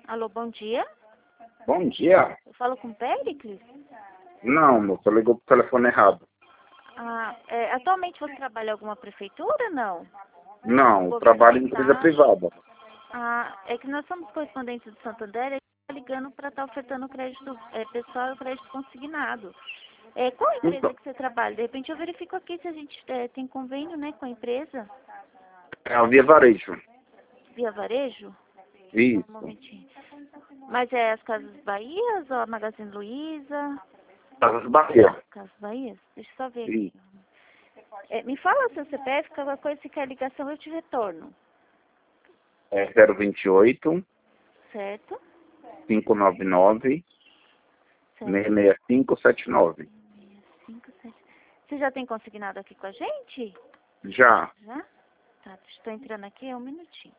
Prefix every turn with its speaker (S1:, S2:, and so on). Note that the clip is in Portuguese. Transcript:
S1: Alô, bom dia.
S2: Bom dia.
S1: Eu falo com o Péricles?
S2: Não, moça, ligou pro telefone errado.
S1: Atualmente você trabalha em alguma prefeitura, não?
S2: Não,
S1: Governo
S2: trabalho
S1: do
S2: em empresa
S1: estado?
S2: privada.
S1: É que nós somos correspondentes do Santander e está ligando para estar ofertando crédito pessoal e crédito consignado. Qual empresa
S2: Então,
S1: que você trabalha? De repente eu verifico aqui se a gente tem convênio, né, com a empresa.
S2: é a Via Varejo.
S1: Via Varejo? Um
S2: Isso.
S1: momentinho. Mas é as Casas Bahias ou a Magazine Luiza?
S2: Casas Bahia.
S1: Casas Bahias? Deixa eu só ver aqui.
S2: Isso.
S1: Me fala seu CPF, qualquer coisa, se quer ligação eu te retorno.
S2: É 028
S1: Certo?
S2: 599
S1: Certo.
S2: 66579.
S1: 5, 7. Você já tem consignado aqui com a gente?
S2: Já.
S1: Já? Tá, estou entrando aqui, um minutinho.